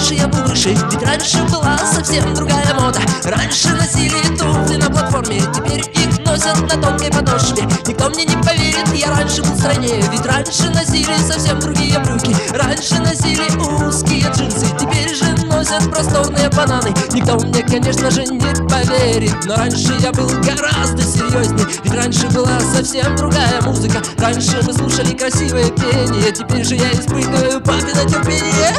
раньше я был выше, ведь раньше была совсем другая мода. Раньше носили туфли на платформе, теперь их носят на тонкой подошве. Никто мне не поверит, я раньше был стройнее, ведь раньше носили совсем другие брюки. Раньше носили узкие джинсы, теперь же носят просторные бананы. Никто мне, конечно же, не поверит, но раньше я был гораздо серьезнее, ведь раньше была совсем другая музыка. Раньше мы слушали красивое пение, теперь же я испытываю папино терпение.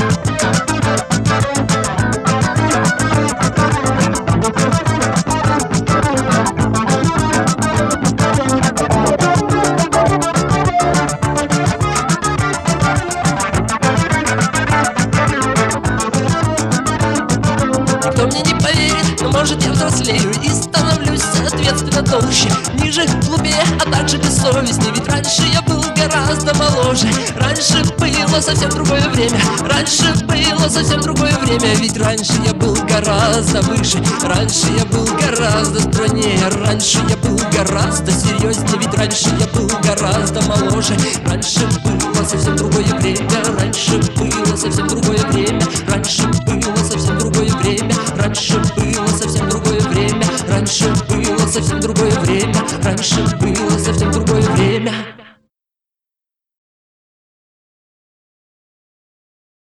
Никто мне не поверит, но может я взрослею и становлюсь соответственно толще, ниже, глупее, а также бессовестнее. Ведь раньше я был гораздо моложе, раньше было совсем другое время. Раньше было совсем другое время, ведь раньше я был гораздо выше. Раньше я был гораздо стройнее, раньше я был гораздо серьезнее. Ведь раньше я был гораздо моложе, раньше было совсем другое время. Раньше было совсем другое время, раньше было совсем другое время. Раньше было совсем другое время, раньше было совсем другое время, раньше было совсем другое время.